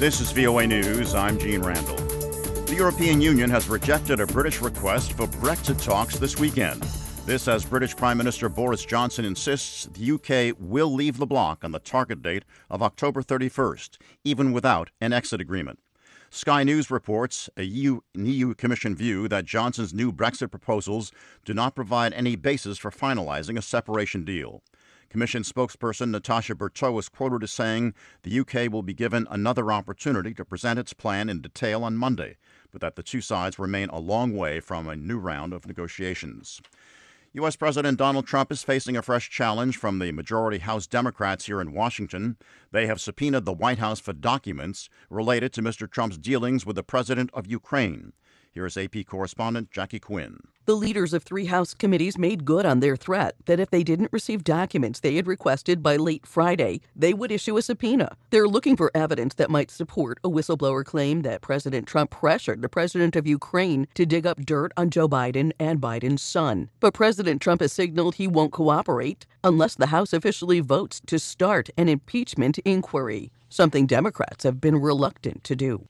This is VOA News. I'm Gene Randall. The European Union has rejected a British request for Brexit talks this weekend. This as British Prime Minister Boris Johnson insists the UK will leave the bloc on the target date of October 31st, even without an exit agreement. Sky News reports an EU Commission view that Johnson's new Brexit proposals do not provide any basis for finalizing a separation deal. Commission spokesperson Natasha Bertot was quoted as saying the UK will be given another opportunity to present its plan in detail on Monday, but that the two sides remain a long way from a new round of negotiations. U.S. President Donald Trump is facing a fresh challenge from the majority House Democrats here in Washington. They have subpoenaed the White House for documents related to Mr. Trump's dealings with the president of Ukraine. Here is AP correspondent Jackie Quinn. The leaders of 3 House committees made good on their threat that if they didn't receive documents they had requested by late Friday, they would issue a subpoena. They're looking for evidence that might support a whistleblower claim that President Trump pressured the president of Ukraine to dig up dirt on Joe Biden and Biden's son. But President Trump has signaled he won't cooperate unless the House officially votes to start an impeachment inquiry, something Democrats have been reluctant to do.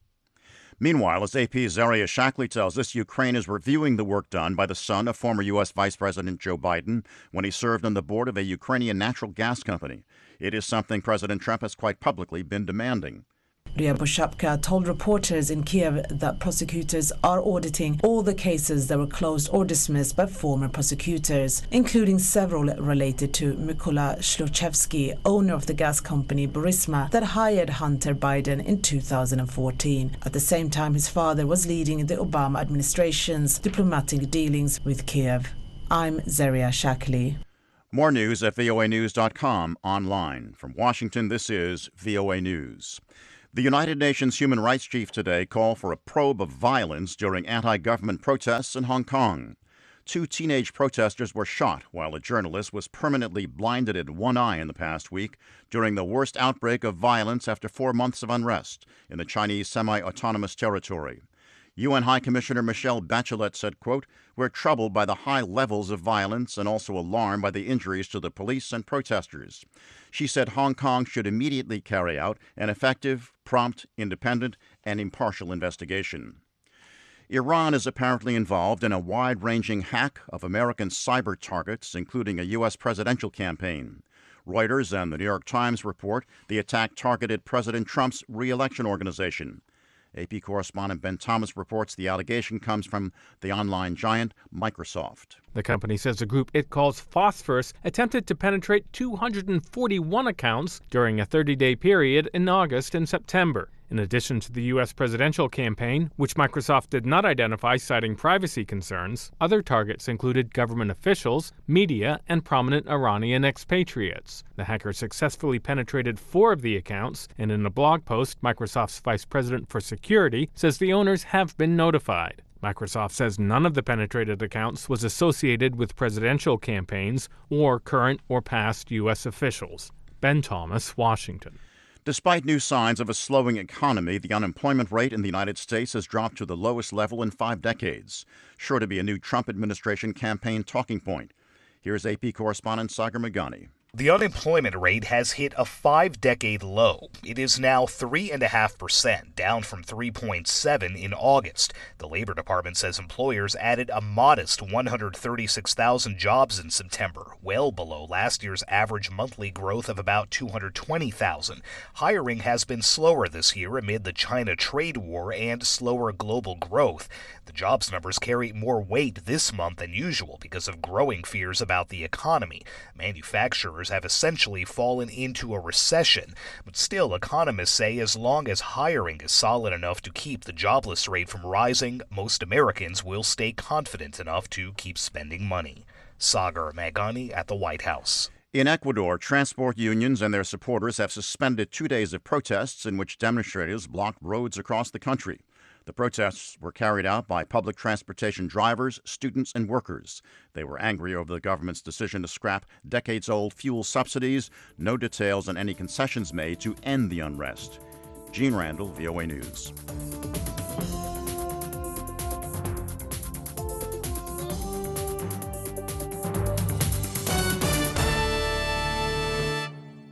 Meanwhile, as AP's Zaria Shackley tells us, Ukraine is reviewing the work done by the son of former U.S. Vice President Joe Biden when he served on the board of a Ukrainian natural gas company. It is something President Trump has quite publicly been demanding. Ryaboshabka told reporters in Kiev that prosecutors are auditing all the cases that were closed or dismissed by former prosecutors, including several related to Mykola Shlochevsky, owner of the gas company Burisma that hired Hunter Biden in 2014. At the same time, his father was leading the Obama administration's diplomatic dealings with Kiev. I'm Zaria Shackley. More news at voanews.com online. From Washington, this is VOA News. The United Nations Human Rights Chief today called for a probe of violence during anti-government protests in Hong Kong. 2 teenage protesters were shot while a journalist was permanently blinded in one eye in the past week during the worst outbreak of violence after 4 months of unrest in the Chinese semi-autonomous territory. UN High Commissioner Michelle Bachelet said, quote, "We're troubled by the high levels of violence and also alarmed by the injuries to the police and protesters." She said Hong Kong should immediately carry out an effective, prompt, independent, and impartial investigation. Iran is apparently involved in a wide-ranging hack of American cyber targets, including a U.S. presidential campaign. Reuters and the New York Times report the attack targeted President Trump's re-election organization. AP correspondent Ben Thomas reports the allegation comes from the online giant Microsoft. The company says a group it calls Phosphorus attempted to penetrate 241 accounts during a 30-day period in August and September. In addition to the U.S. presidential campaign, which Microsoft did not identify citing privacy concerns, other targets included government officials, media, and prominent Iranian expatriates. The hackers successfully penetrated 4 of the accounts, and in a blog post, Microsoft's vice president for security says the owners have been notified. Microsoft says none of the penetrated accounts was associated with presidential campaigns or current or past U.S. officials. Ben Thomas, Washington. Despite new signs of a slowing economy, the unemployment rate in the United States has dropped to the lowest level in 5 decades, sure to be a new Trump administration campaign talking point. Here's AP correspondent Sagar Meghani. The unemployment rate has hit a 5-decade low. It is now 3.5%, down from 3.7% in August. The Labor Department says employers added a modest 136,000 jobs in September, well below last year's average monthly growth of about 220,000. Hiring has been slower this year amid the China trade war and slower global growth. The jobs numbers carry more weight this month than usual because of growing fears about the economy. Manufacturers have essentially fallen into a recession, but still economists say as long as hiring is solid enough to keep the jobless rate from rising, most Americans will stay confident enough to keep spending money. Sagar Meghani at the White House. In Ecuador, transport unions and their supporters have suspended 2 days of protests in which demonstrators blocked roads across the country. The protests were carried out by public transportation drivers, students, and workers. They were angry over the government's decision to scrap decades-old fuel subsidies. No details on any concessions made to end the unrest. Gene Randall, VOA News.